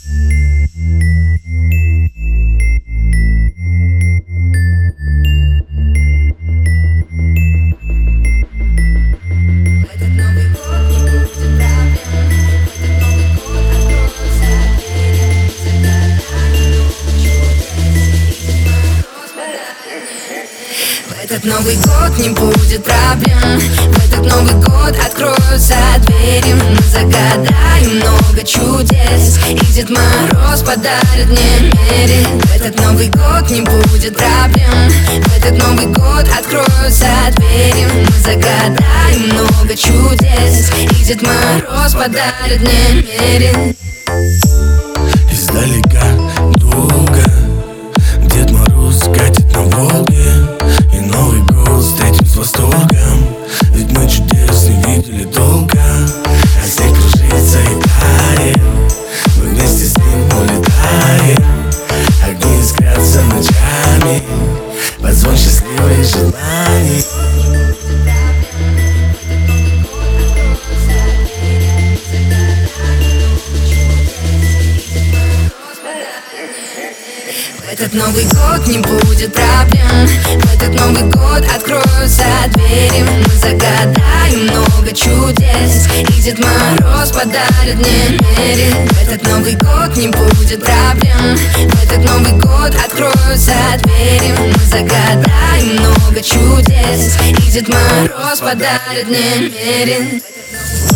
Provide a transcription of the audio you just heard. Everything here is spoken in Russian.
Этот Новый год не будет проблем. В этот Новый год откроются двери. Мы загадаем много чудес, и Дед Мороз подарит мне мере. В этот Новый год не будет проблем. В этот Новый год откроются двери. Мы загадаем много чудес, и Дед Мороз подарит мне мере. Издалека долго Дед Мороз катит на Волге, и Новый год встретим с восторгом, ведь мы чудес не видели долго. А снег кружится и тает, мы вместе с ним улетаем. Огни искрятся ночами под звон счастливых желаний. В этот Новый год не будет проблем. В этот Новый год откроются двери. Мы загадаем много чудес, и Дед Мороз подарит мне мере. В этот Новый год не будет проблем. В этот Новый год откроются двери. Мы загадаем много чудес, и Дед Мороз подарит мне мере.